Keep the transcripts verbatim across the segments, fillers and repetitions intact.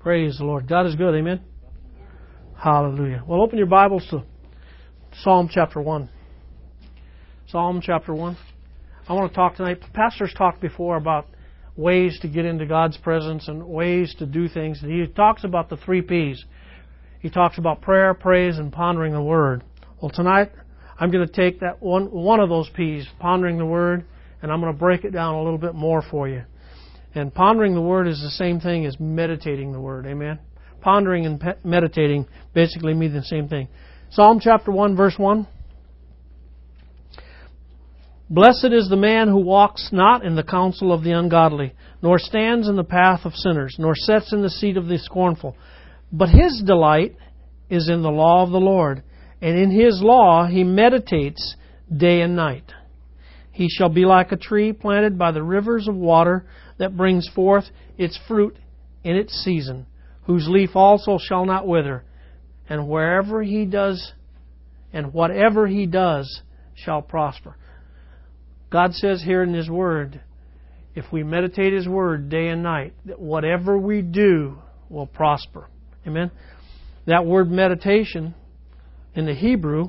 Praise the Lord. God is good. Amen. Hallelujah. Well, open your Bibles to Psalm chapter one. Psalm chapter one. I want to talk tonight. Pastor's talked before about ways to get into God's presence and ways to do things. And he talks about the three P's. He talks about prayer, praise, and pondering the Word. Well, tonight I'm going to take that one one of those P's, pondering the Word, and I'm going to break it down a little bit more for you. And pondering the Word is the same thing as meditating the Word. Amen? Pondering and pe- meditating basically mean the same thing. Psalm chapter one, verse one. Blessed is the man who walks not in the counsel of the ungodly, nor stands in the path of sinners, nor sits in the seat of the scornful. But his delight is in the law of the Lord, and in his law he meditates day and night. He shall be like a tree planted by the rivers of water, that brings forth its fruit in its season, whose leaf also shall not wither, and wherever he does, and whatever he does shall prosper. God says here in His Word, if we meditate His Word day and night, that whatever we do will prosper. Amen? That word meditation in the Hebrew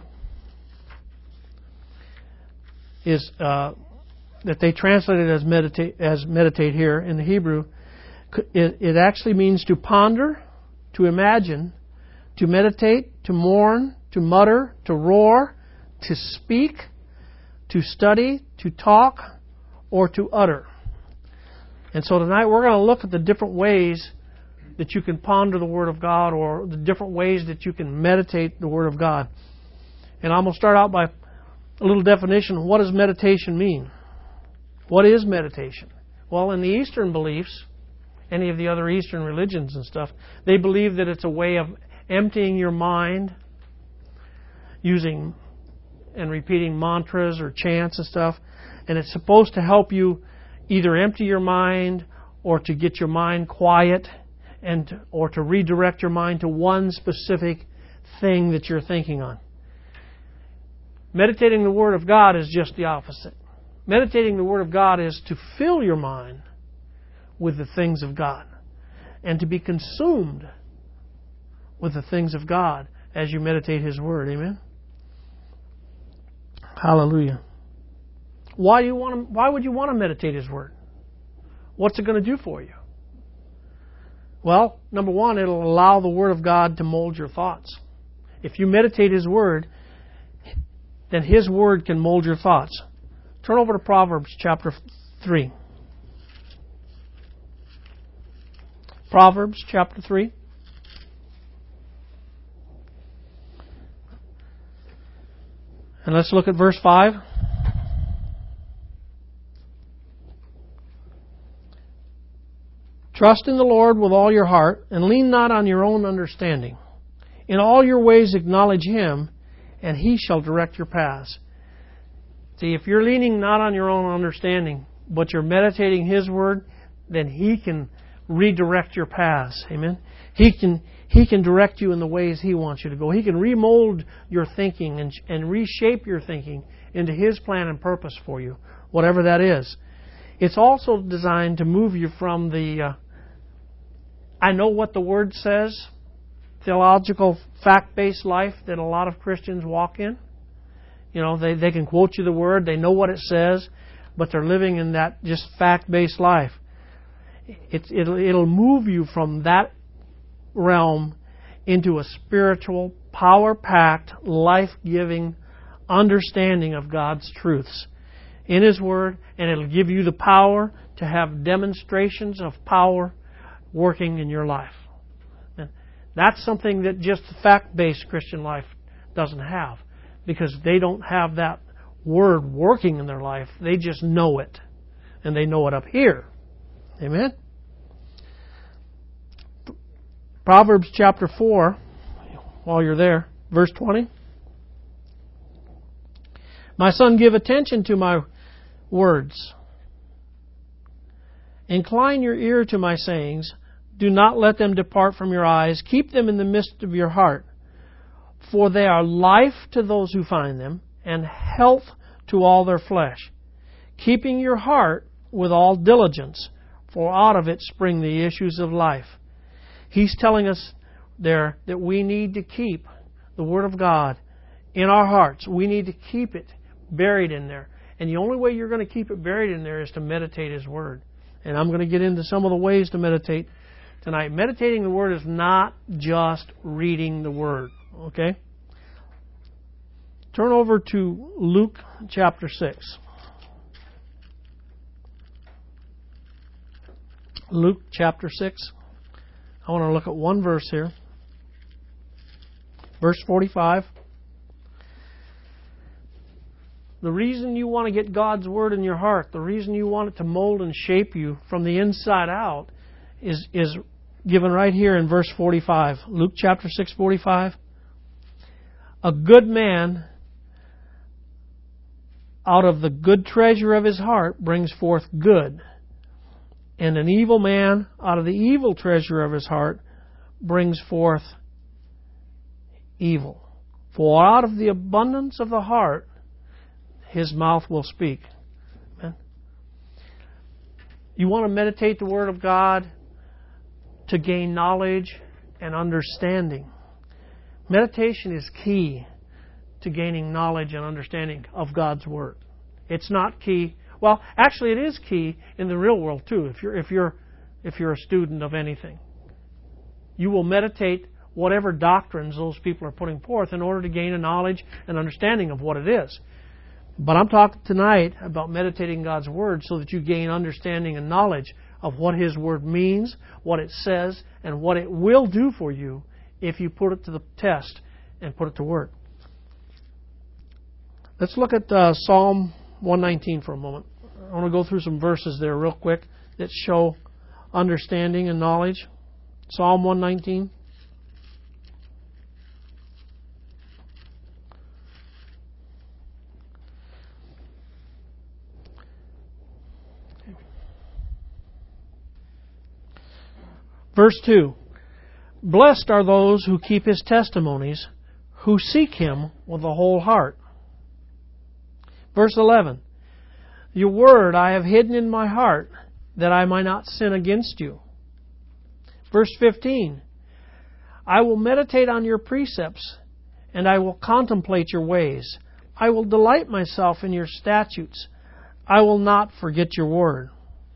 is uh, that they translated as meditate as meditate here in the Hebrew. It, it actually means to ponder, to imagine, to meditate, to mourn, to mutter, to roar, to speak, to study, to talk, or to utter. And so tonight we're going to look at the different ways that you can ponder the Word of God, or the different ways that you can meditate the Word of God. And I'm going to start out by a little definition. What does meditation mean? What is meditation? Well, in the Eastern beliefs, any of the other Eastern religions and stuff, they believe that it's a way of emptying your mind using and repeating mantras or chants and stuff. And it's supposed to help you either empty your mind or to get your mind quiet and to, or to redirect your mind to one specific thing that you're thinking on. Meditating the Word of God is just the opposite. Meditating the Word of God is to fill your mind with the things of God and to be consumed with the things of God as you meditate His Word. Amen? Hallelujah. Why do you want to, why would you want to meditate His Word? What's it going to do for you? Well, number one, it'll allow the Word of God to mold your thoughts. If you meditate His Word, then His Word can mold your thoughts. Turn over to Proverbs chapter three. Proverbs chapter three. And let's look at verse five. Trust in the Lord with all your heart, and lean not on your own understanding. In all your ways acknowledge Him, and He shall direct your paths. See, if you're leaning not on your own understanding, but you're meditating His Word, then He can redirect your paths. Amen? He can He can direct you in the ways He wants you to go. He can remold your thinking and, and reshape your thinking into His plan and purpose for you, whatever that is. It's also designed to move you from the uh, I know what the Word says, theological, fact-based life that a lot of Christians walk in. You know, they, they can quote you the Word, they know what it says, but they're living in that just fact-based life. It, it'll, it'll move you from that realm into a spiritual, power-packed, life-giving understanding of God's truths in His Word, and it'll give you the power to have demonstrations of power working in your life. And that's something that just the fact-based Christian life doesn't have, because they don't have that Word working in their life. They just know it, and they know it up here. Amen? Proverbs chapter four, while you're there, verse twenty. My son, give attention to my words. Incline your ear to my sayings. Do not let them depart from your eyes. Keep them in the midst of your heart. For they are life to those who find them, and health to all their flesh. Keeping your heart with all diligence, for out of it spring the issues of life. He's telling us there that we need to keep the Word of God in our hearts. We need to keep it buried in there. And the only way you're going to keep it buried in there is to meditate His Word. And I'm going to get into some of the ways to meditate tonight. Meditating the Word is not just reading the Word. Okay? Turn over to Luke chapter six. Luke chapter six. I want to look at one verse here. Verse forty-five. The reason you want to get God's Word in your heart, the reason you want it to mold and shape you from the inside out is, is given right here in verse forty-five. Luke chapter six, forty-five. A good man out of the good treasure of his heart brings forth good, and an evil man out of the evil treasure of his heart brings forth evil. For out of the abundance of the heart his mouth will speak. Amen. You want to meditate the Word of God to gain knowledge and understanding. Meditation is key to gaining knowledge and understanding of God's Word. It's not key. Well, actually, it is key in the real world too. If you're if you're if you're a student of anything, you will meditate whatever doctrines those people are putting forth in order to gain a knowledge and understanding of what it is. But I'm talking tonight about meditating God's Word so that you gain understanding and knowledge of what His Word means, what it says, and what it will do for you if you put it to the test and put it to work. Let's look at uh, Psalm one nineteen for a moment. I want to go through some verses there real quick that show understanding and knowledge. Psalm one nineteen. Verse two. Blessed are those who keep His testimonies, who seek Him with a whole heart. Verse eleven. Your word I have hidden in my heart, that I might not sin against you. Verse fifteen. I will meditate on your precepts, and I will contemplate your ways. I will delight myself in your statutes. I will not forget your word.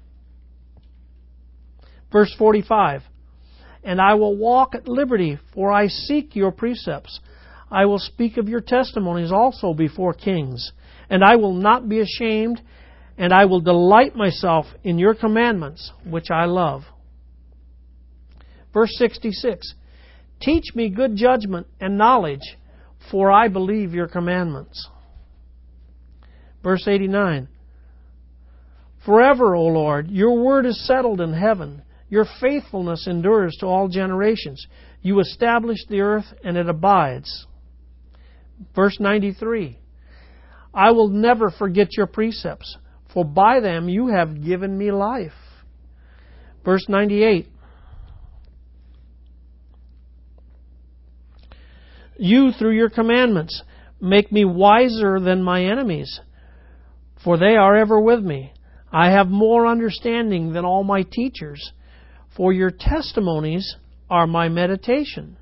Verse forty-five. And I will walk at liberty, for I seek your precepts. I will speak of your testimonies also before kings. And I will not be ashamed, and I will delight myself in your commandments, which I love. Verse sixty-six. Teach me good judgment and knowledge, for I believe your commandments. Verse eighty-nine. Forever, O Lord, your word is settled in heaven. Your faithfulness endures to all generations. You established the earth, and it abides. Verse ninety-three. I will never forget your precepts, for by them you have given me life. Verse ninety-eight. You, through your commandments, make me wiser than my enemies, for they are ever with me. I have more understanding than all my teachers, for your testimonies are my meditation.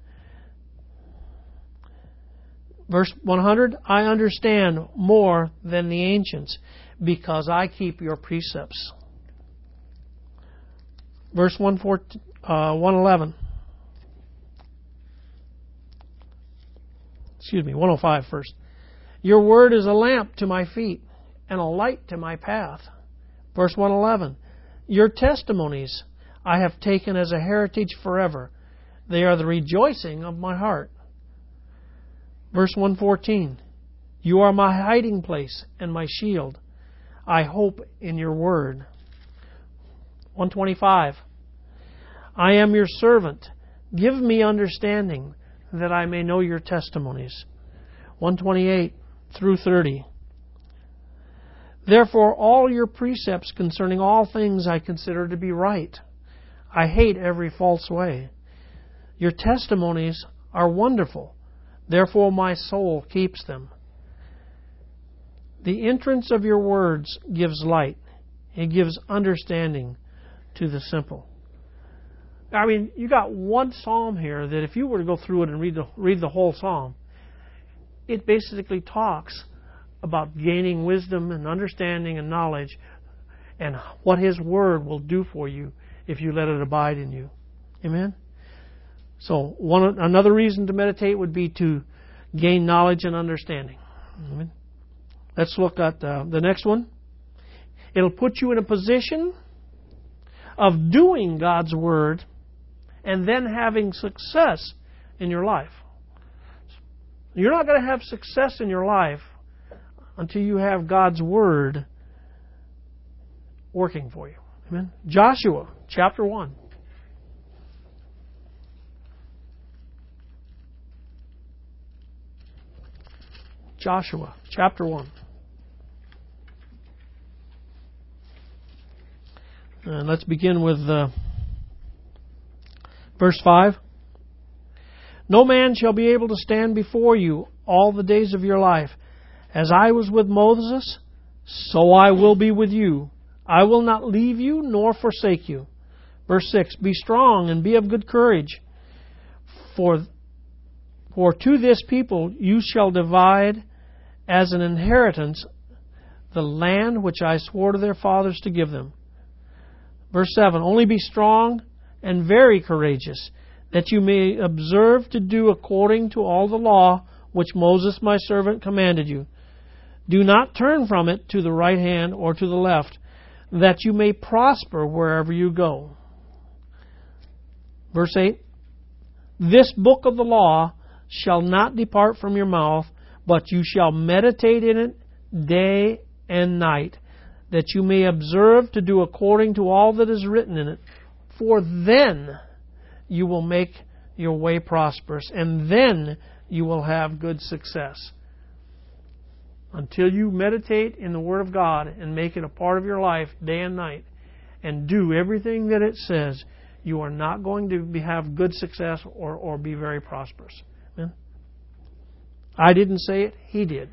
Verse one hundred, I understand more than the ancients, because I keep your precepts. Verse one eleven. Excuse me, one oh five first. Your word is a lamp to my feet and a light to my path. Verse one eleven. Your testimonies I have taken as a heritage forever. They are the rejoicing of my heart. Verse one fourteen. You are my hiding place and my shield. I hope in your word. one twenty-five. I am your servant. Give me understanding that I may know your testimonies. one twenty-eight through thirty. Therefore all your precepts concerning all things I consider to be right. I hate every false way. Your testimonies are wonderful. Therefore my soul keeps them. The entrance of your words gives light. It gives understanding to the simple. I mean, you got one psalm here that if you were to go through it and read the read the whole psalm, it basically talks about gaining wisdom and understanding and knowledge and what His Word will do for you if you let it abide in you. Amen? So one another reason to meditate would be to gain knowledge and understanding. Amen? Let's look at uh, the next one. It'll put you in a position of doing God's Word and then having success in your life. You're not going to have success in your life until you have God's Word working for you. Amen? Joshua chapter one. Joshua chapter one. And let's begin with uh, verse five. No man shall be able to stand before you all the days of your life. As I was with Moses, so I will be with you. I will not leave you nor forsake you. Verse six. Be strong and be of good courage. For, for to this people you shall divide as an inheritance the land which I swore to their fathers to give them. Verse seven. Only be strong and very courageous, that you may observe to do according to all the law which Moses my servant commanded you. Do not turn from it to the right hand or to the left, that you may prosper wherever you go. Verse eight. This book of the law shall not depart from your mouth, but you shall meditate in it day and night, that you may observe to do according to all that is written in it. For then you will make your way prosperous, and then you will have good success. Until you meditate in the Word of God and make it a part of your life day and night and do everything that it says, you are not going to be, have good success or, or be very prosperous. Amen? I didn't say it, He did.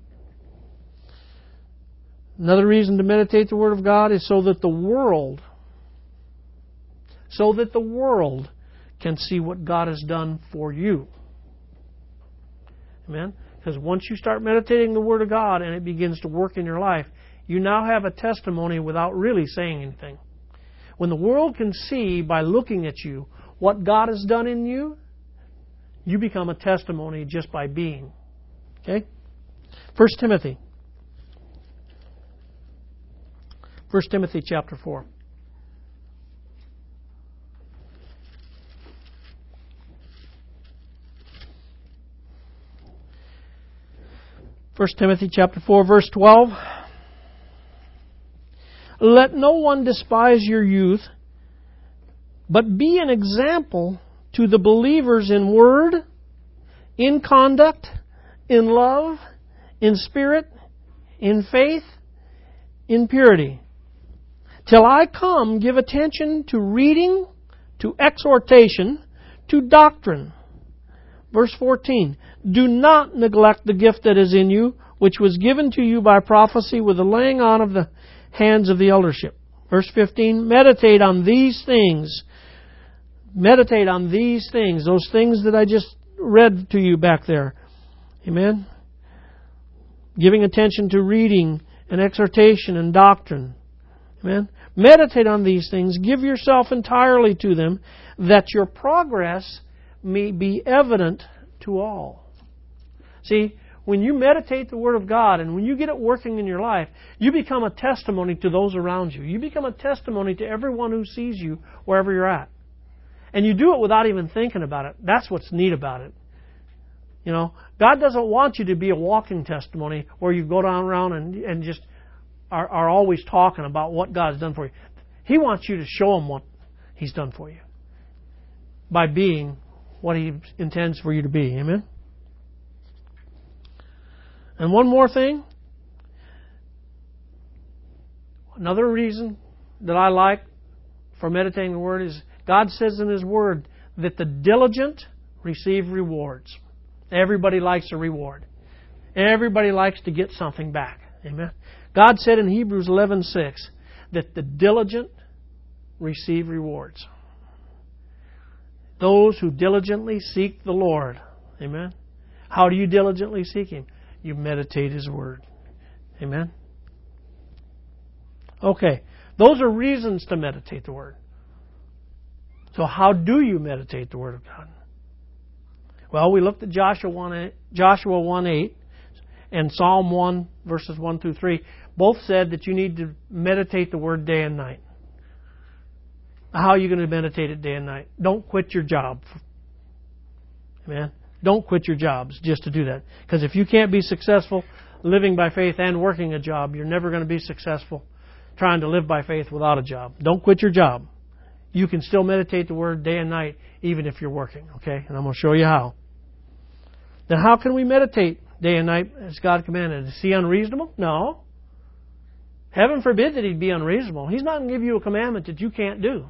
Another reason to meditate the Word of God is so that the world, so that the world can see what God has done for you. Amen? Because once you start meditating the Word of God and it begins to work in your life, you now have a testimony without really saying anything. When the world can see by looking at you what God has done in you, you become a testimony just by being. Okay? First Timothy. First Timothy chapter four. First Timothy chapter four, verse twelve. Let no one despise your youth, but be an example to the believers in word, in conduct, in love, in spirit, in faith, in purity. Till I come, give attention to reading, to exhortation, to doctrine. Verse fourteen. Do not neglect the gift that is in you, which was given to you by prophecy with the laying on of the hands of the eldership. Verse fifteen. Meditate on these things. Meditate on these things. Those things that I just read to you back there. Amen? Giving attention to reading and exhortation and doctrine. Amen? Meditate on these things. Give yourself entirely to them, that your progress may be evident to all. See, when you meditate the Word of God and when you get it working in your life, you become a testimony to those around you. You become a testimony to everyone who sees you wherever you're at. And you do it without even thinking about it. That's what's neat about it. You know, God doesn't want you to be a walking testimony where you go down around and, and just are, are always talking about what God's done for you. He wants you to show Him what He's done for you by being what He intends for you to be. Amen? And one more thing. Another reason that I like for meditating the Word is God says in His Word that the diligent receive rewards. Everybody likes a reward. Everybody likes to get something back. Amen? God said in Hebrews eleven six that the diligent receive rewards. those who diligently seek the Lord. Amen. How do you diligently seek Him? You meditate His Word. Amen. Okay. Those are reasons to meditate the Word. So how do you meditate the Word of God? Well, we looked at Joshua one eight and Psalm one, verses one through three. Both said that you need to meditate the Word day and night. How are you going to meditate it day and night? Don't quit your job. Amen. Don't quit your jobs just to do that. Because if you can't be successful living by faith and working a job, you're never going to be successful trying to live by faith without a job. Don't quit your job. You can still meditate the Word day and night even if you're working. Okay? And I'm going to show you how. Then how can we meditate day and night as God commanded? Is He unreasonable? No. Heaven forbid that He'd be unreasonable. He's not going to give you a commandment that you can't do.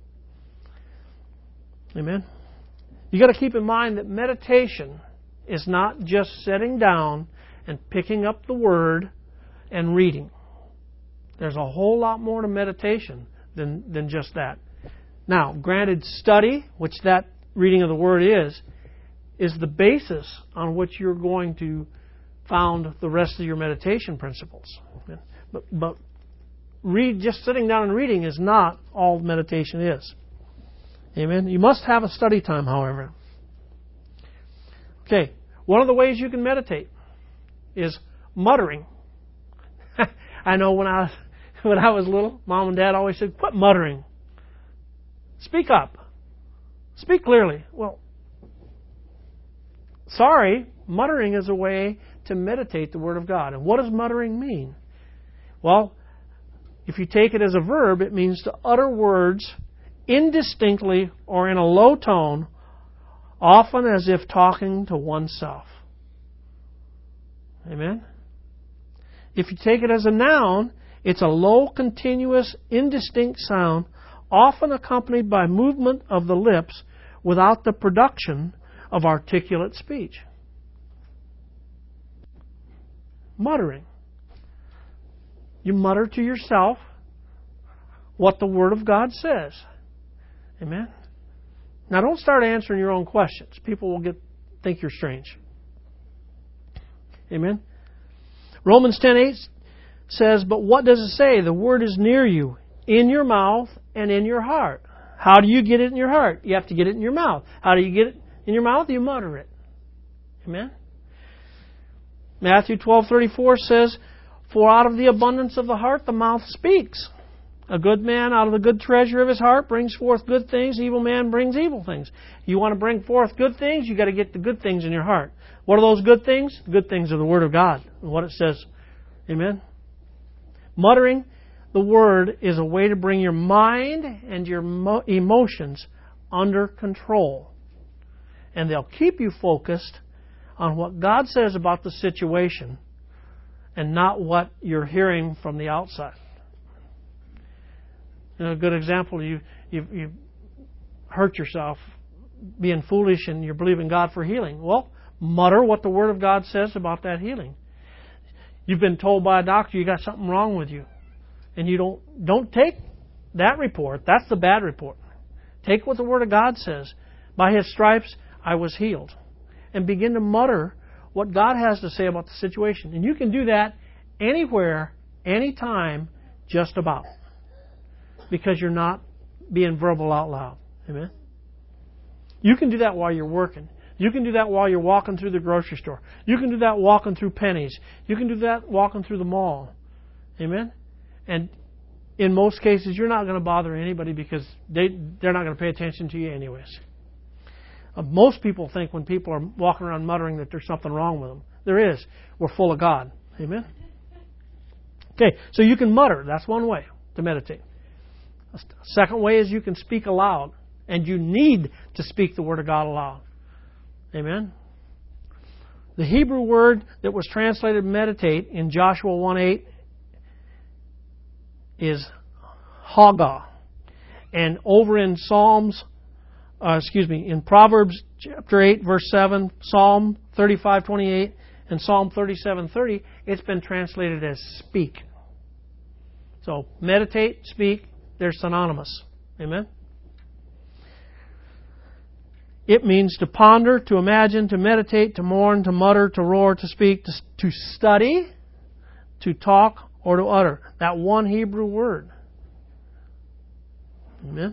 Amen? You've got to keep in mind that meditation is not just sitting down and picking up the Word and reading. There's a whole lot more to meditation than, than just that. Now, granted, study, which that reading of the Word is, is the basis on which you're going to found the rest of your meditation principles. But, but read, just sitting down and reading is not all meditation is. Amen. You must have a study time, however. Okay, one of the ways you can meditate is muttering. I know when I was, when I was little, Mom and Dad always said, "Quit muttering. Speak up. Speak clearly." Well, sorry, muttering is a way to meditate the Word of God. And what does muttering mean? Well, if you take it as a verb, it means to utter words indistinctly or in a low tone, often as if talking to oneself. Amen? If you take it as a noun, it's a low, continuous, indistinct sound, often accompanied by movement of the lips without the production of articulate speech. Muttering. You mutter to yourself what the Word of God says. Amen? Now don't start answering your own questions. People will get think you're strange. Amen? Romans ten eight says, "But what does it say? The Word is near you, in your mouth and in your heart." How do you get it in your heart? You have to get it in your mouth. How do you get it in your mouth? You mutter it. Amen? Matthew twelve thirty-four says, "For out of the abundance of the heart the mouth speaks. A good man out of the good treasure of his heart brings forth good things. Evil man brings evil things." You want to bring forth good things, you've got to get the good things in your heart. What are those good things? The good things are the Word of God and what it says. Amen? Muttering the Word is a way to bring your mind and your mo- emotions under control. And they'll keep you focused on what God says about the situation and not what you're hearing from the outside. You know, a good example, you, you, you hurt yourself being foolish and you're believing God for healing. Well, mutter what the Word of God says about that healing. You've been told by a doctor you got something wrong with you. And you don't, don't take that report. That's the bad report. Take what the Word of God says. By His stripes, I was healed. And begin to mutter what God has to say about the situation. And you can do that anywhere, anytime, just about. Because you're not being verbal out loud. Amen? You can do that while you're working. You can do that while you're walking through the grocery store. You can do that walking through Penny's. You can do that walking through the mall. Amen? And in most cases, you're not going to bother anybody because they, they're not going to pay attention to you anyways. Uh, most people think when people are walking around muttering that there's something wrong with them. There is. We're full of God. Amen? Okay, so you can mutter. That's one way to meditate. A second way is you can speak aloud. And you need to speak the Word of God aloud. Amen? The Hebrew word that was translated meditate in Joshua one eight is Hagah. And over in Psalms, uh, excuse me, in Proverbs chapter eight, verse seven, Psalm thirty-five twenty-eight, and Psalm thirty-seven thirty, it's been translated as speak. So, meditate, speak, they're synonymous. Amen? It means to ponder, to imagine, to meditate, to mourn, to mutter, to roar, to speak, to, to study, to talk, or to utter. That one Hebrew word. Amen.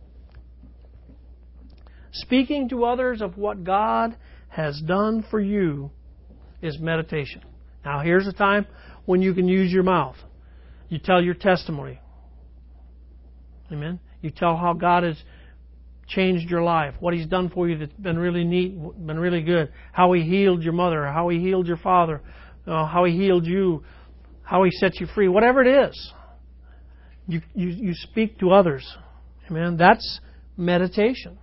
Speaking to others of what God has done for you is meditation. Now here's a time when you can use your mouth. You tell your testimony. Amen. You tell how God has changed your life, what He's done for you that's been really neat, been really good, how He healed your mother, how He healed your father, uh, how He healed you, how He set you free, whatever it is. You, you, you speak to others. Amen. That's meditation.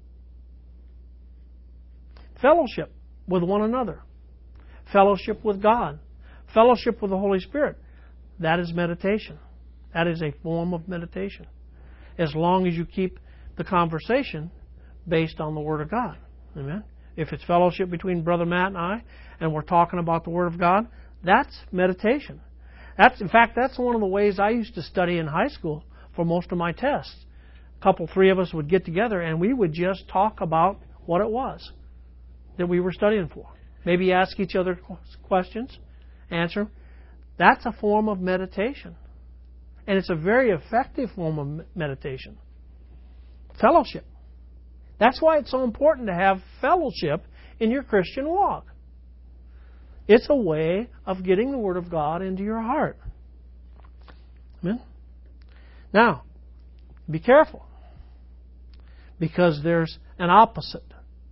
Fellowship with one another. Fellowship with God. Fellowship with the Holy Spirit. That is meditation. That is a form of meditation. As long as you keep the conversation based on the Word of God. Amen. If it's fellowship between Brother Matt and I, and we're talking about the Word of God, that's meditation. That's, in fact, that's one of the ways I used to study in high school for most of my tests. A couple, three of us would get together and we would just talk about what it was that we were studying for. Maybe ask each other questions, answer them. That's a form of meditation. And it's a very effective form of meditation. Fellowship. That's why it's so important to have fellowship in your Christian walk. It's a way of getting the Word of God into your heart. Amen? Now, be careful. Because there's an opposite.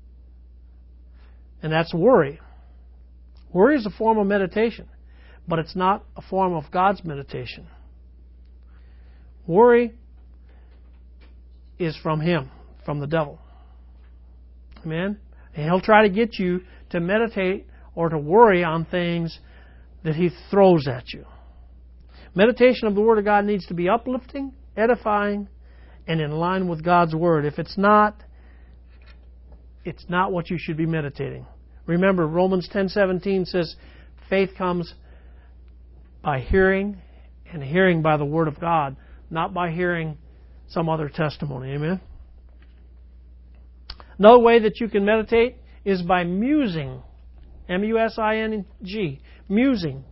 And that's worry. Worry is a form of meditation, but it's not a form of God's meditation. Worry is from him, from the devil. Amen? And he'll try to get you to meditate or to worry on things that he throws at you. Meditation of the Word of God needs to be uplifting, edifying, and in line with God's Word. If it's not, it's not what you should be meditating. Remember, Romans ten seventeen says, faith comes by hearing, and hearing by the Word of God, not by hearing some other testimony. Amen? Another way that you can meditate is by musing. M U S I N G. Musing.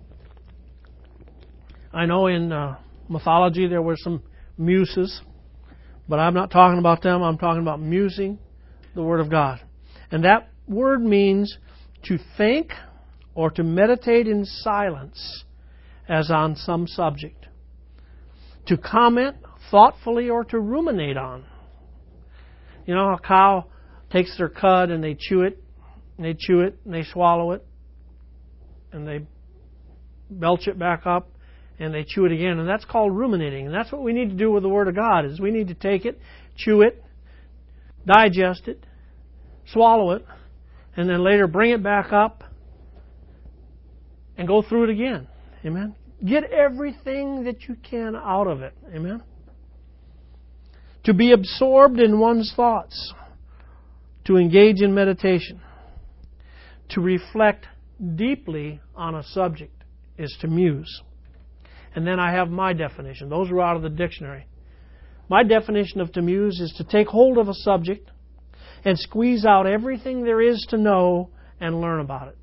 I know in uh, mythology there were some muses, but I'm not talking about them. I'm talking about musing the Word of God. And that word means to think or to meditate in silence as on some subject. To comment thoughtfully or to ruminate on. You know, a cow takes their cud and they chew it, and they chew it, and they swallow it, and they belch it back up, and they chew it again. And that's called ruminating. And that's what we need to do with the Word of God, is we need to take it, chew it, digest it, swallow it, and then later bring it back up and go through it again. Amen? Get everything that you can out of it. Amen? To be absorbed in one's thoughts. To engage in meditation. To reflect deeply on a subject is to muse. And then I have my definition. Those are out of the dictionary. My definition of to muse is to take hold of a subject and squeeze out everything there is to know and learn about it.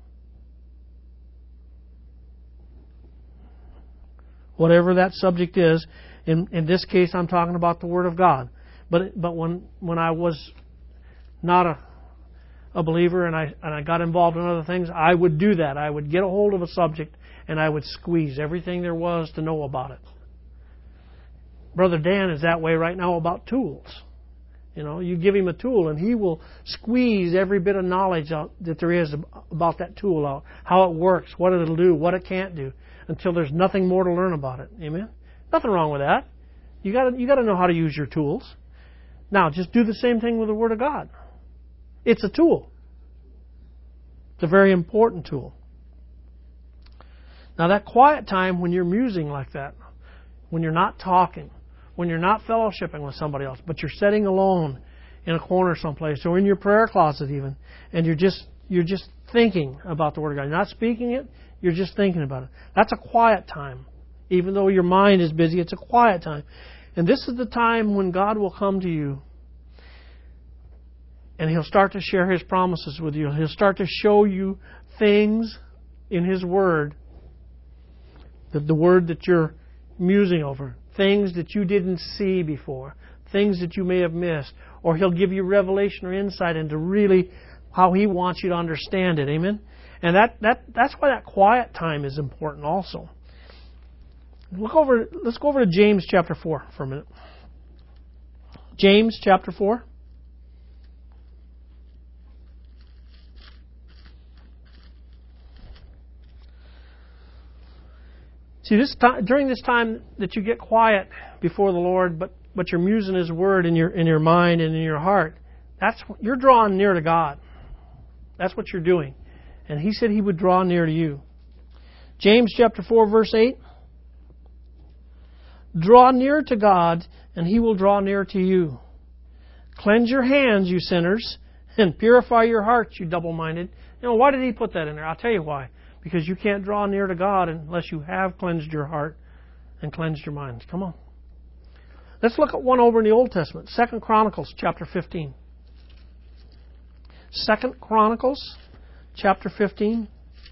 Whatever that subject is, in, in this case I'm talking about the Word of God. But but when when I was not a a believer and I and I got involved in other things, I would do that. I would get a hold of a subject and I would squeeze everything there was to know about it. Brother Dan is that way right now about tools. You know, you give him a tool and he will squeeze every bit of knowledge out that there is about that tool out, how it works, what it'll do, what it can't do, until there's nothing more to learn about it. Amen? Nothing wrong with that. You got to you got to know how to use your tools. Now, just do the same thing with the Word of God. It's a tool. It's a very important tool. Now, that quiet time when you're musing like that, when you're not talking, when you're not fellowshipping with somebody else, but you're sitting alone in a corner someplace or in your prayer closet even, and you're just you're just thinking about the Word of God. You're not speaking it, you're just thinking about it. That's a quiet time. Even though your mind is busy, it's a quiet time. And this is the time when God will come to you And He'll start to share His promises with you. He'll start to show you things in His Word, the, the Word that you're musing over, things that you didn't see before, things that you may have missed. Or He'll give you revelation or insight into really how He wants you to understand it. Amen? And that, that that's why that quiet time is important also. Look over. Let's go over to James chapter four for a minute. James chapter four. See, this time, during this time that you get quiet before the Lord, but but you're musing His Word in your in your mind and in your heart, that's you're drawing near to God. That's what you're doing, and He said He would draw near to you. James chapter four, verse eight. Draw near to God, and He will draw near to you. Cleanse your hands, you sinners, and purify your hearts, you double-minded. You know, why did He put that in there? I'll tell you why. Because you can't draw near to God unless you have cleansed your heart and cleansed your minds. Come on. Let's look at one over in the Old Testament. Second Chronicles chapter fifteen. Second Chronicles chapter fifteen.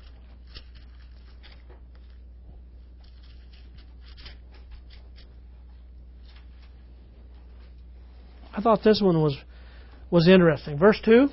I thought this one was was interesting. Verse two.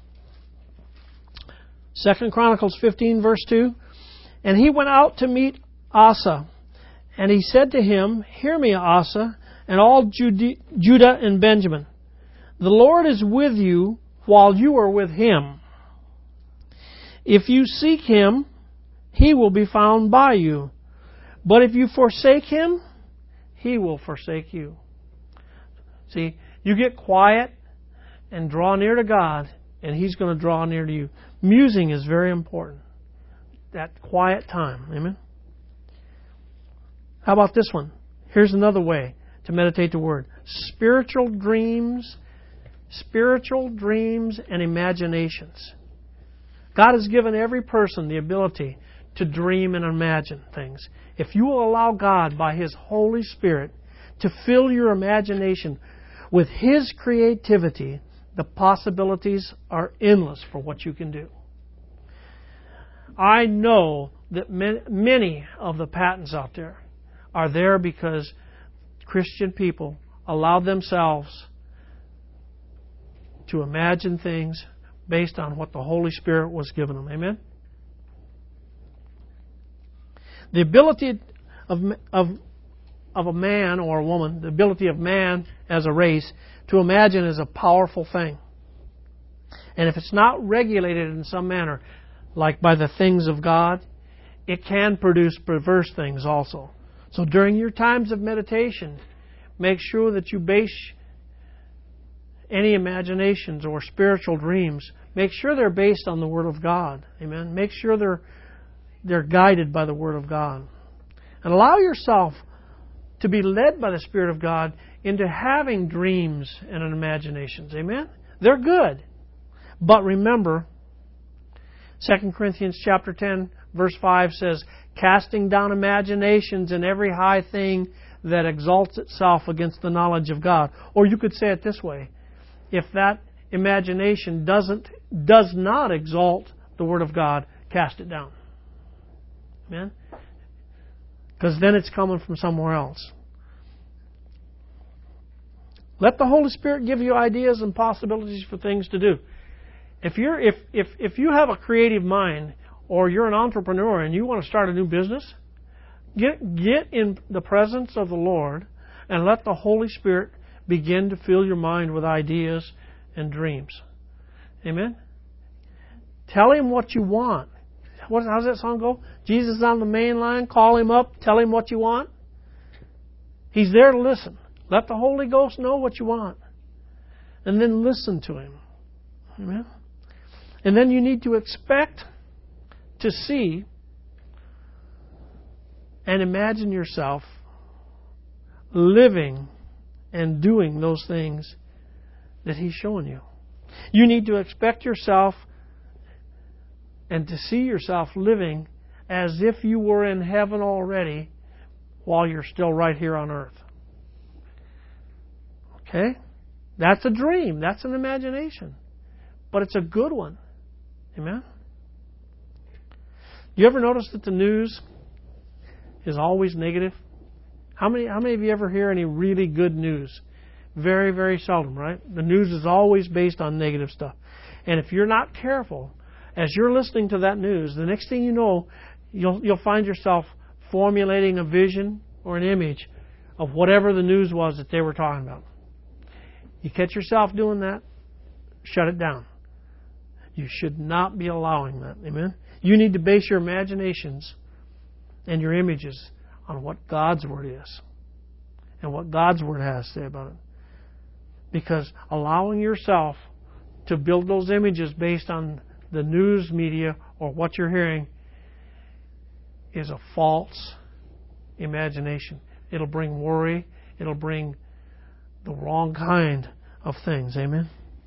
Second Chronicles fifteen, verse two. And he went out to meet Asa, and he said to him, Hear me, Asa, and all Judah and Benjamin. The Lord is with you while you are with Him. If you seek Him, He will be found by you. But if you forsake Him, He will forsake you. See, you get quiet and draw near to God, and He's going to draw near to you. Musing is very important. That quiet time. Amen? How about this one? Here's another way to meditate the Word. Spiritual dreams, spiritual dreams and imaginations. God has given every person the ability to dream and imagine things. If you will allow God by His Holy Spirit to fill your imagination with His creativity, the possibilities are endless for what you can do. I know that many of the patents out there are there because Christian people allowed themselves to imagine things based on what the Holy Spirit was giving them. Amen? The ability of, of, of a man or a woman, the ability of man as a race to imagine is a powerful thing. And if it's not regulated in some manner, like by the things of God, it can produce perverse things also. So during your times of meditation, make sure that you base any imaginations or spiritual dreams, make sure they're based on the Word of God. Amen. Make sure they're they're guided by the Word of God. And allow yourself to be led by the Spirit of God into having dreams and imaginations. Amen? They're good. But remember, Second Corinthians chapter ten, verse five says, casting down imaginations and every high thing that exalts itself against the knowledge of God. Or you could say it this way, if that imagination doesn't does not exalt the Word of God, cast it down. Amen? Because then it's coming from somewhere else. Let the Holy Spirit give you ideas and possibilities for things to do. If you're if if if you have a creative mind, or you're an entrepreneur and you want to start a new business, get get in the presence of the Lord and let the Holy Spirit begin to fill your mind with ideas and dreams. Amen? Tell Him what you want. What, how's that song go? Jesus is on the main line. Call Him up. Tell Him what you want. He's there to listen. Let the Holy Ghost know what you want. And then listen to Him. Amen? And then you need to expect to see and imagine yourself living and doing those things that He's showing you. You need to expect yourself and to see yourself living as if you were in heaven already while you're still right here on earth. Okay? That's a dream. That's an imagination. but it's a good one. Amen? Do you ever notice that the news is always negative? How many, how many of you ever hear any really good news? Very, very seldom, right? The news is always based on negative stuff. And if you're not careful, as you're listening to that news, the next thing you know, you'll, you'll find yourself formulating a vision or an image of whatever the news was that they were talking about. You catch yourself doing that, shut it down. You should not be allowing that. Amen? You need to base your imaginations and your images on what God's Word is and what God's Word has to say about it. Because allowing yourself to build those images based on the news media or what you're hearing is a false imagination. It'll bring worry. It'll bring the wrong kind of things. Amen?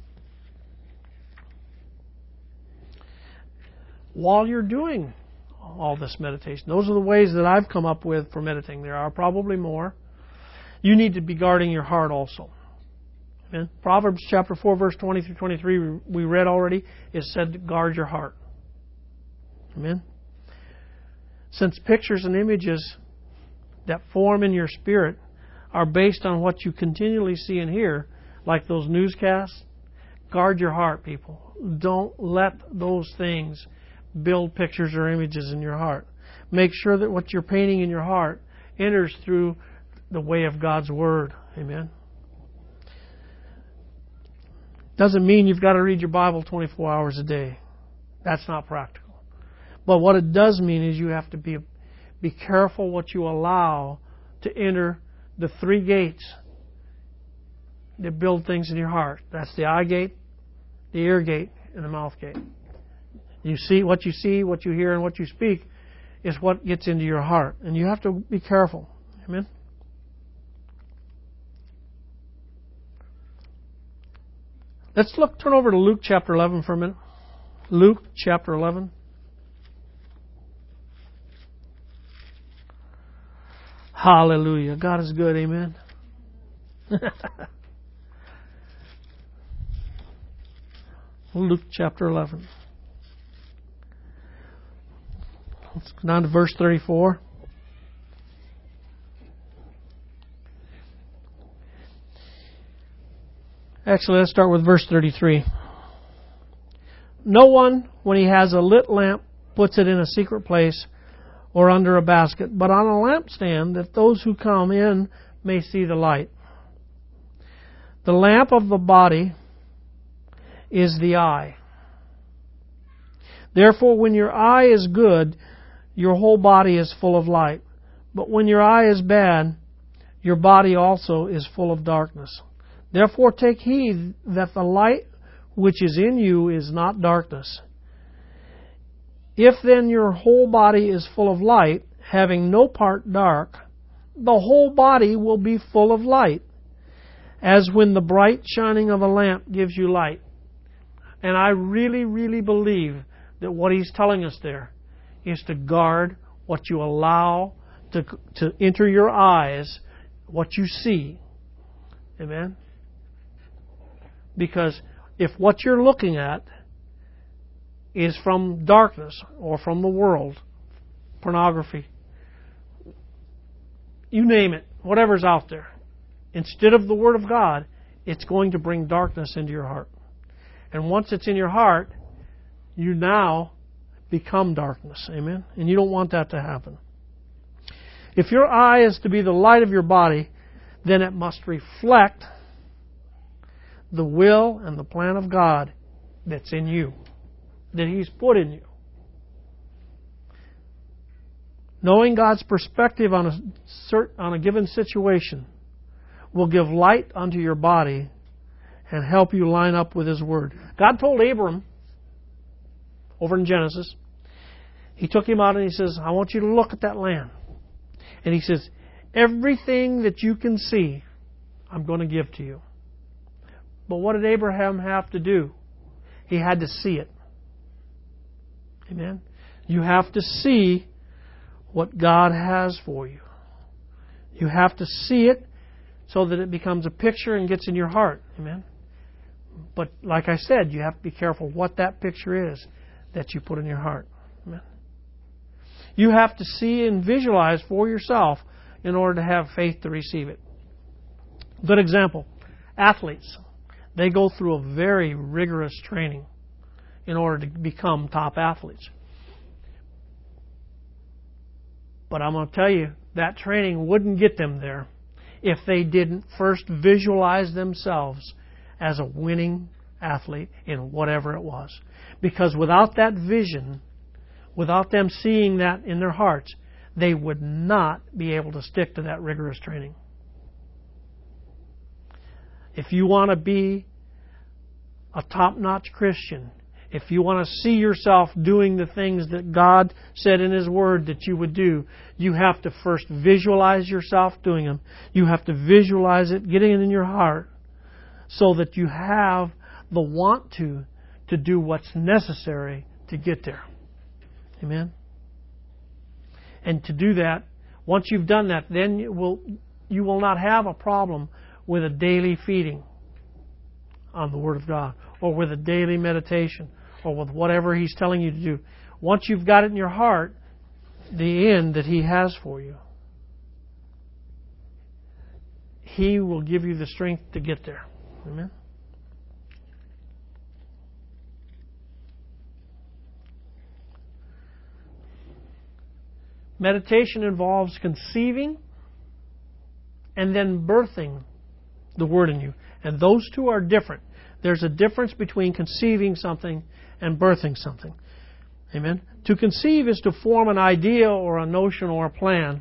While you're doing all this meditation, those are the ways that I've come up with for meditating. There are probably more. You need to be guarding your heart also. Amen? Proverbs chapter four, verse twenty through twenty-three, we read already, it said to guard your heart. Amen? Since pictures and images that form in your spirit are based on what you continually see and hear, like those newscasts, guard your heart, people. Don't let those things build pictures or images in your heart. Make sure that what you're painting in your heart enters through the way of God's Word. Amen? Doesn't mean you've got to read your Bible twenty-four hours a day. That's not practical. But what it does mean is you have to be be careful what you allow to enter the three gates that build things in your heart. That's the eye gate, the ear gate, and the mouth gate. You see what you see, what you hear, and what you speak is what gets into your heart. And you have to be careful. Amen? Let's look, turn over to Luke chapter eleven for a minute. Luke chapter eleven. Hallelujah. God is good. Amen. Luke chapter eleven. Let's go down to verse thirty-four. Actually, let's start with verse thirty-three. No one, when he has a lit lamp, puts it in a secret place or under a basket, but on a lampstand, that those who come in may see the light. The lamp of the body is the eye. Therefore, when your eye is good, your whole body is full of light. But when your eye is bad, your body also is full of darkness. Therefore, take heed that the light which is in you is not darkness. If then your whole body is full of light, having no part dark, the whole body will be full of light, as when the bright shining of a lamp gives you light. And I really, really believe that what he's telling us there is to guard what you allow to, to enter your eyes, what you see. Amen? Because if what you're looking at is from darkness or from the world, pornography, you name it, whatever's out there, instead of the Word of God, it's going to bring darkness into your heart. And once it's in your heart, you now become darkness. Amen? And you don't want that to happen. If your eye is to be the light of your body, then it must reflect the will and the plan of God that's in you, that He's put in you. Knowing God's perspective on a, cert, on a given situation will give light unto your body and help you line up with His Word. God told Abram, over in Genesis, He took him out and He says, I want you to look at that land. And He says, everything that you can see, I'm going to give to you. But what did Abraham have to do? He had to see it. Amen? You have to see what God has for you. You have to see it so that it becomes a picture and gets in your heart. Amen? But like I said, you have to be careful what that picture is that you put in your heart. Amen. You have to see and visualize for yourself in order to have faith to receive it. Good example. Athletes. They go through a very rigorous training in order to become top athletes. But I'm going to tell you, that training wouldn't get them there if they didn't first visualize themselves as a winning athlete in whatever it was. Because without that vision, without them seeing that in their hearts, they would not be able to stick to that rigorous training. If you want to be a top-notch Christian, if you want to see yourself doing the things that God said in His Word that you would do, you have to first visualize yourself doing them. You have to visualize it, getting it in your heart, so that you have the want to, to do what's necessary to get there. Amen? And to do that, once you've done that, then you will, you will not have a problem with a daily feeding on the Word of God, or with a daily meditation, or with whatever He's telling you to do. Once you've got it in your heart, the end that He has for you, He will give you the strength to get there. Amen? Meditation involves conceiving and then birthing the Word in you. And those two are different. There's a difference between conceiving something and birthing something. Amen? To conceive is to form an idea or a notion or a plan,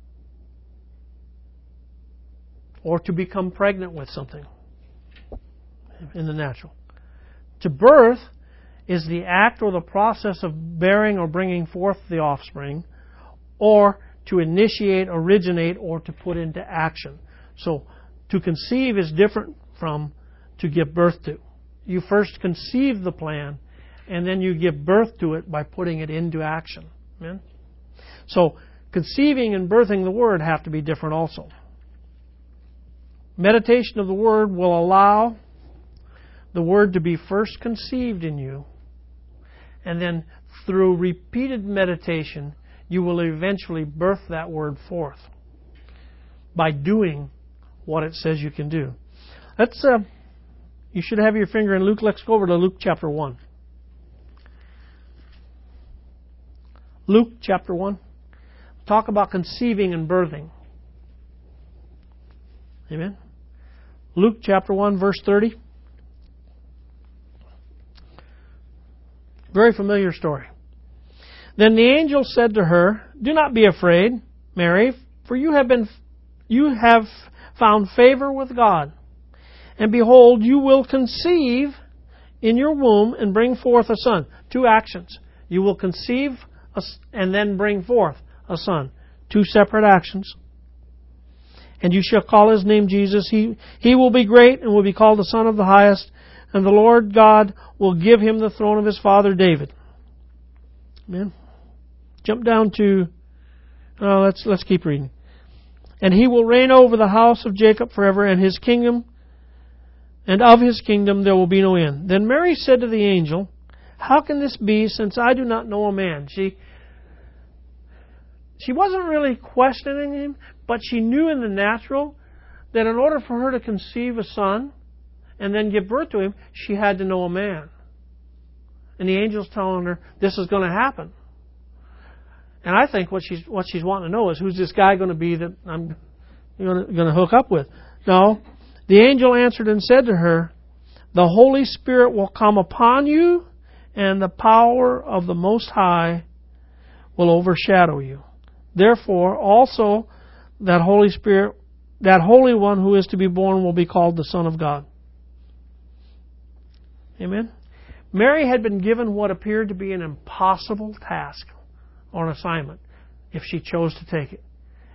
or to become pregnant with something in the natural. To birth is the act or the process of bearing or bringing forth the offspring, or to initiate, originate, or to put into action. So, to conceive is different from to give birth to. You first conceive the plan, and then you give birth to it by putting it into action. Amen? So, conceiving and birthing the Word have to be different also. Meditation of the Word will allow the Word to be first conceived in you, and then through repeated meditation, you will eventually birth that Word forth by doing what it says you can do. Let's, uh, you should have your finger in Luke. Let's go over to Luke chapter one. Luke chapter one. Talk about conceiving and birthing. Amen. Luke chapter one, verse thirty. Very familiar story. Then the angel said to her, "Do not be afraid, Mary, for you have been you have found favor with God. And behold, you will conceive in your womb and bring forth a son." Two actions. You will conceive and then bring forth a son. Two separate actions. "And you shall call his name Jesus. He, he will be great and will be called the Son of the Highest. And the Lord God will give him the throne of his father David." Amen. Jump down to, oh, let's let's keep reading. "And he will reign over the house of Jacob forever, and his kingdom, and of his kingdom there will be no end." Then Mary said to the angel, "How can this be, since I do not know a man?" She she wasn't really questioning him, but she knew in the natural that in order for her to conceive a son and then give birth to him, she had to know a man. And the angel's telling her this is going to happen. And I think what she's what she's wanting to know is, who's this guy going to be that I'm going to, going to hook up with? No. The angel answered and said to her, "The Holy Spirit will come upon you, and the power of the Most High will overshadow you. Therefore, also that Holy Spirit, that Holy One who is to be born, will be called the Son of God." Amen. Mary had been given what appeared to be an impossible task or an assignment if she chose to take it.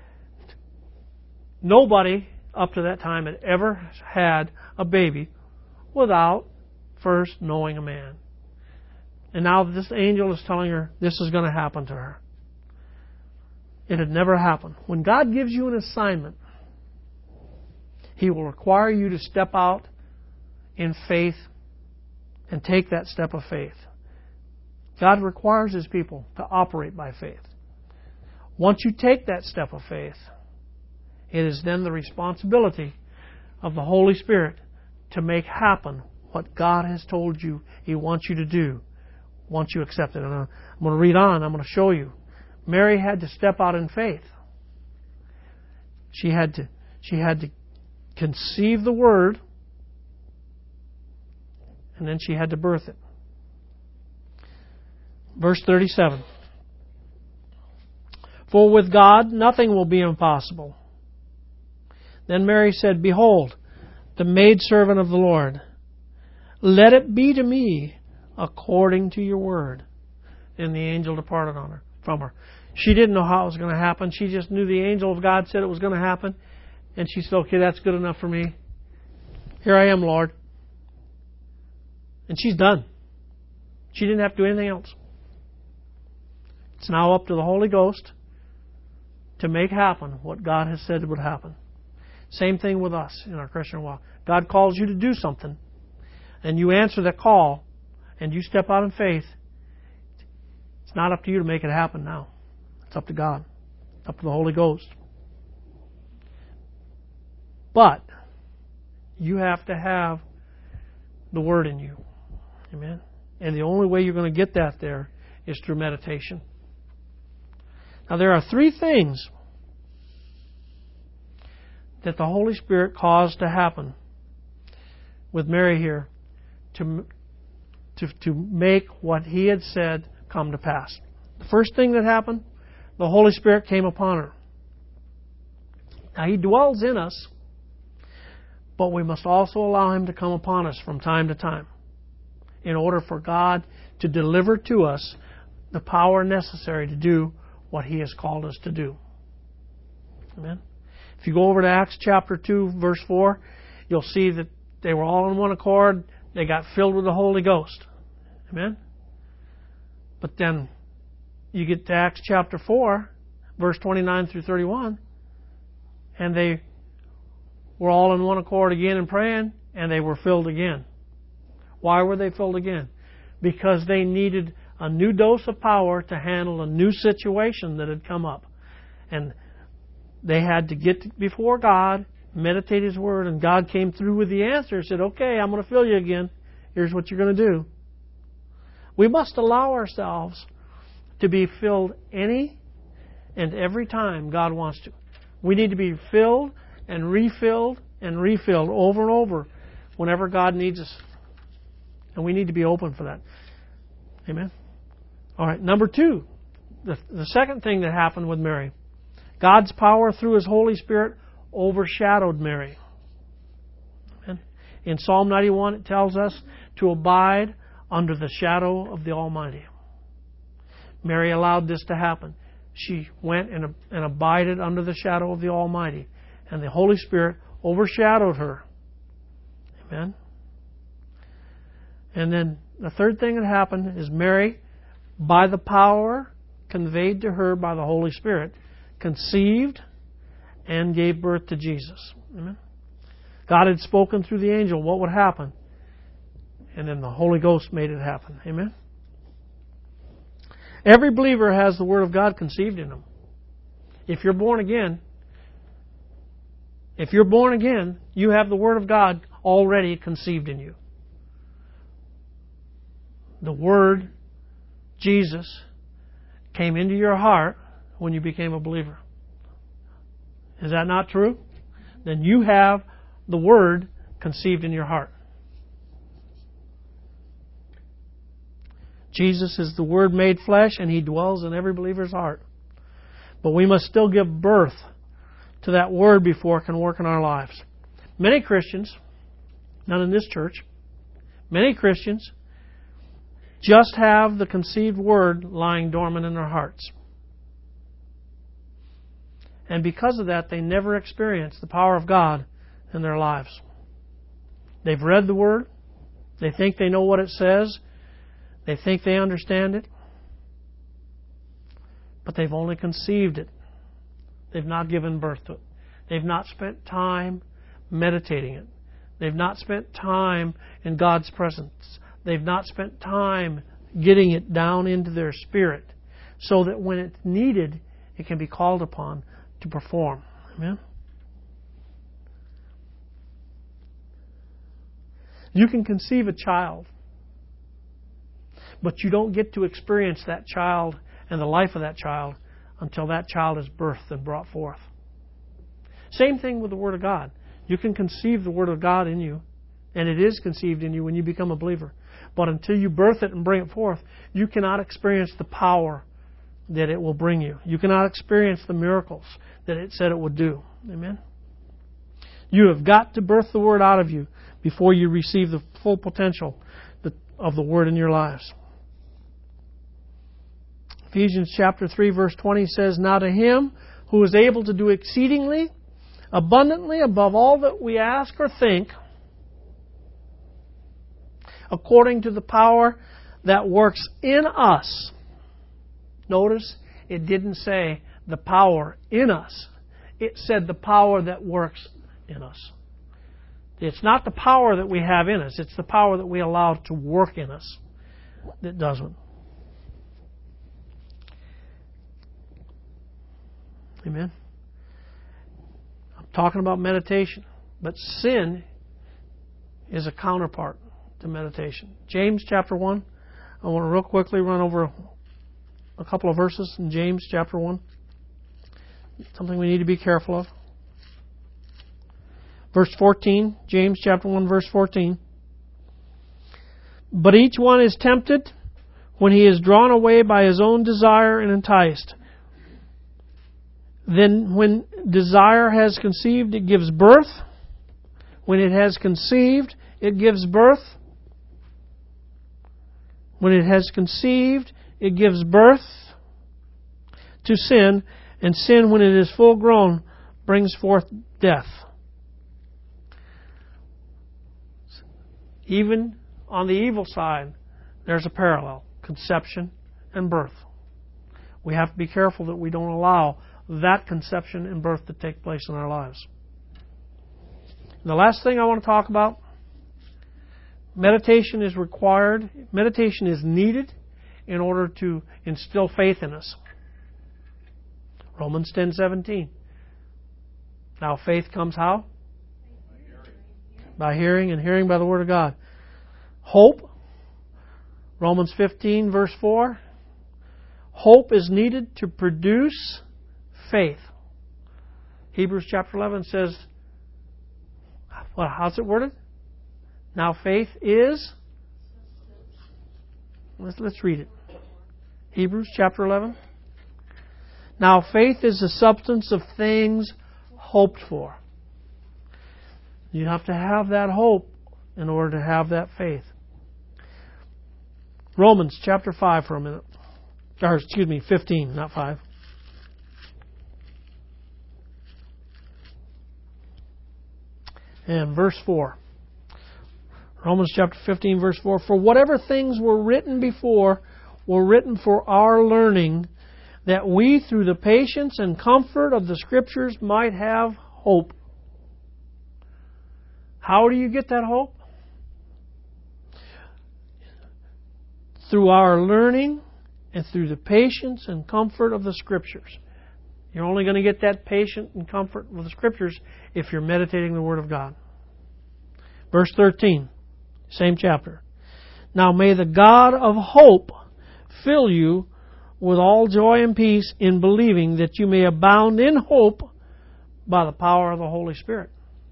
Nobody up to that time had ever had a baby without first knowing a man. And now this angel is telling her this is going to happen to her. It had never happened. When God gives you an assignment, He will require you to step out in faith and take that step of faith. God requires His people to operate by faith. Once you take that step of faith, it is then the responsibility of the Holy Spirit to make happen what God has told you He wants you to do once you accept it. And I'm going to read on. I'm going to show you. Mary had to step out in faith. She had to, she had to conceive the Word, and then she had to birth it. Verse thirty-seven. For with God nothing will be impossible. Then Mary said, Behold, the maidservant of the Lord. Let it be to me according to your word. And the angel departed on her, from her. She didn't know how it was going to happen. She just knew the angel of God said it was going to happen. And she said, okay, that's good enough for me. Here I am, Lord. And she's done. She didn't have to do anything else. It's now up to the Holy Ghost to make happen what God has said would happen. Same thing with us in our Christian walk. God calls you to do something, and you answer that call, and you step out in faith. It's not up to you to make it happen now. It's up to God. It's up to the Holy Ghost. But you have to have the Word in you. Amen? And the only way you're going to get that there is through meditation. Now, there are three things that the Holy Spirit caused to happen with Mary here to, to, to make what He had said come to pass. The first thing that happened, the Holy Spirit came upon her. Now, He dwells in us, but we must also allow Him to come upon us from time to time in order for God to deliver to us the power necessary to do what He has called us to do. Amen? If you go over to Acts chapter two, verse four, you'll see that they were all in one accord. They got filled with the Holy Ghost. Amen? But then you get to Acts chapter four, verse twenty-nine through thirty-one, and they were all in one accord again and praying, and they were filled again. Why were they filled again? Because they needed a new dose of power to handle a new situation that had come up. And they had to get before God, meditate His Word, and God came through with the answer and said, okay, I'm going to fill you again. Here's what you're going to do. We must allow ourselves to be filled any and every time God wants to. We need to be filled and refilled and refilled over and over whenever God needs us. And we need to be open for that. Amen? All right, number two, the, the second thing that happened with Mary. God's power through His Holy Spirit overshadowed Mary. Amen? In Psalm ninety-one, it tells us to abide under the shadow of the Almighty. Mary allowed this to happen. She went and, and abided under the shadow of the Almighty. And the Holy Spirit overshadowed her. Amen? And then the third thing that happened is Mary, by the power conveyed to her by the Holy Spirit, conceived and gave birth to Jesus. Amen? God had spoken through the angel what would happen. And then the Holy Ghost made it happen. Amen? Every believer has the Word of God conceived in them. If you're born again, if you're born again, you have the Word of God already conceived in you. The Word, Jesus, came into your heart when you became a believer. Is that not true? Then you have the Word conceived in your heart. Jesus is the Word made flesh, and He dwells in every believer's heart. But we must still give birth to that Word before it can work in our lives. Many Christians, not in this church, many Christians just have the conceived Word lying dormant in their hearts. And because of that, they never experience the power of God in their lives. They've read the Word. They think they know what it says. They think they understand it. But they've only conceived it. They've not given birth to it. They've not spent time meditating it. They've not spent time in God's presence. They've not spent time getting it down into their spirit so that when it's needed, it can be called upon to perform. Amen? You can conceive a child, but you don't get to experience that child and the life of that child until that child is birthed and brought forth. Same thing with the Word of God. You can conceive the Word of God in you, and it is conceived in you when you become a believer. But until you birth it and bring it forth, you cannot experience the power that it will bring you. You cannot experience the miracles that it said it would do. Amen? You have got to birth the Word out of you before you receive the full potential of the Word in your lives. Ephesians chapter three verse twenty says, "Now to Him who is able to do exceedingly, abundantly above all that we ask or think, according to the power that works in us." Notice it didn't say the power in us. It said the power that works in us. It's not the power that we have in us. It's the power that we allow to work in us that does it. Amen. I'm talking about meditation, but sin is a counterpart to meditation. James chapter one. I want to real quickly run over a couple of verses in James chapter one. Something we need to be careful of. Verse fourteen, James chapter one, verse fourteen. "But each one is tempted when he is drawn away by his own desire and enticed. Then when desire has conceived, it gives birth. When it has conceived, it gives birth. When it has conceived, it gives birth to sin. And sin, when it is full grown, brings forth death." Even on the evil side, there's a parallel. Conception and birth. We have to be careful that we don't allow that conception and birth to take place in our lives. And the last thing I want to talk about, meditation is required. Meditation is needed in order to instill faith in us. Romans ten seventeen. Now faith comes how? By hearing, and hearing by the Word of God. Hope. Romans fifteen verse four. Hope is needed to produce faith. Hebrews chapter eleven says, well, how's it worded? Now faith is... Let's, let's read it. Hebrews chapter eleven. "Now faith is the substance of things hoped for." You have to have that hope in order to have that faith. Romans chapter five for a minute. Or, excuse me, fifteen, not five. And verse four. Romans chapter fifteen, verse four. "For whatever things were written before were written for our learning, that we through the patience and comfort of the Scriptures might have hope." How do you get that hope? Through our learning and through the patience and comfort of the Scriptures. You're only going to get that patience and comfort with the Scriptures if you're meditating the Word of God. Verse thirteen, same chapter. "Now may the God of hope fill you with all joy and peace in believing, that you may abound in hope by the power of the Holy Spirit."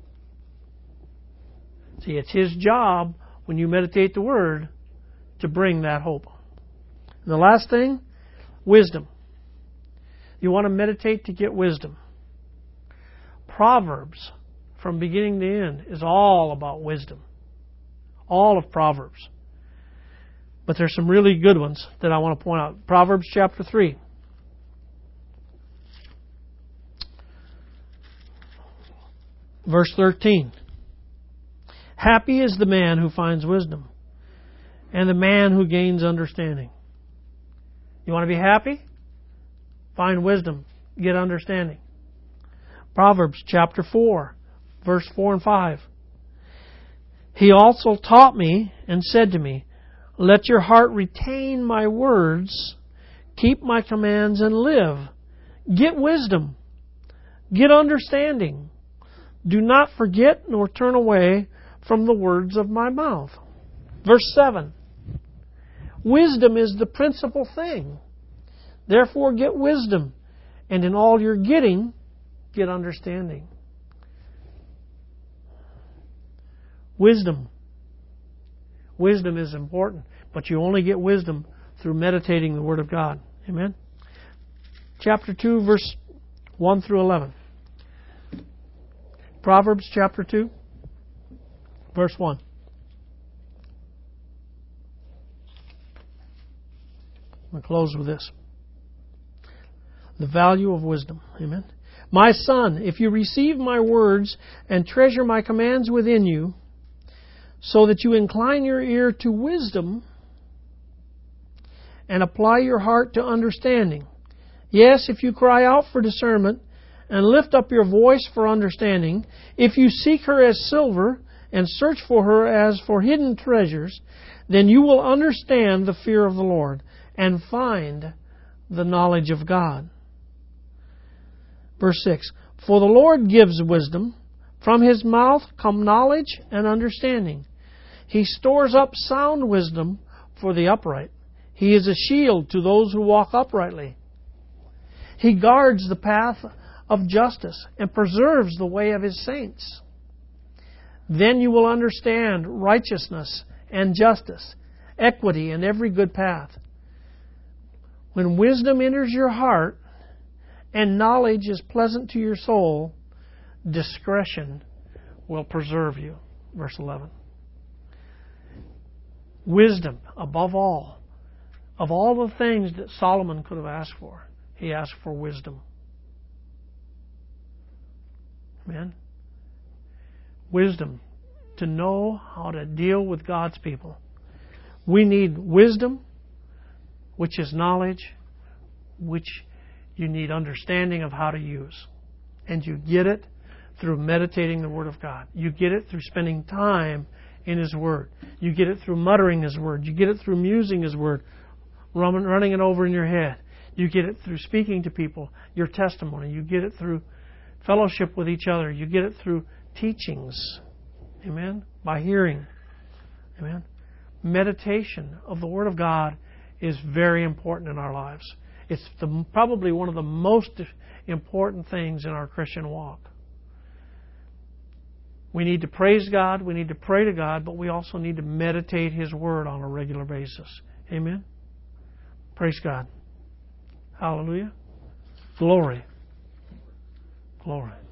See, it's His job when you meditate the Word to bring that hope. And the last thing, wisdom. You want to meditate to get wisdom. Proverbs, from beginning to end, is all about wisdom. All of Proverbs. But there's some really good ones that I want to point out. Proverbs chapter three. Verse thirteen. "Happy is the man who finds wisdom, and the man who gains understanding." You want to be happy? Find wisdom. Get understanding. Proverbs chapter four, verse four and five. He also taught me and said to me, let your heart retain my words, keep my commands and live. Get wisdom. Get understanding. Do not forget nor turn away from the words of my mouth. Verse seven. Wisdom is the principal thing. Therefore get wisdom, and in all you're getting, get understanding. Wisdom. Wisdom is important, but you only get wisdom through meditating the Word of God. Amen? Chapter two, verse one through eleven. Proverbs chapter two, verse one. I'm going to close with this. The value of wisdom. Amen? My son, if you receive my words and treasure my commands within you, so that you incline your ear to wisdom and apply your heart to understanding. Yes, if you cry out for discernment and lift up your voice for understanding, if you seek her as silver and search for her as for hidden treasures, then you will understand the fear of the Lord and find the knowledge of God. Verse six. For the Lord gives wisdom. From His mouth come knowledge and understanding. He stores up sound wisdom for the upright. He is a shield to those who walk uprightly. He guards the path of justice and preserves the way of His saints. Then you will understand righteousness and justice, equity and every good path. When wisdom enters your heart and knowledge is pleasant to your soul, discretion will preserve you. Verse eleven. Wisdom, above all. Of all the things that Solomon could have asked for, he asked for wisdom. Amen? Wisdom, to know how to deal with God's people. We need wisdom, which is knowledge, which you need understanding of how to use. And you get it through meditating the Word of God. You get it through spending time in His Word. You get it through muttering His Word. You get it through musing His Word, running it over in your head. You get it through speaking to people, your testimony. You get it through fellowship with each other. You get it through teachings. Amen? By hearing. Amen? Meditation of the Word of God is very important in our lives. It's the, probably one of the most important things in our Christian walk. We need to praise God, we need to pray to God, but we also need to meditate His Word on a regular basis. Amen? Praise God. Hallelujah. Glory. Glory.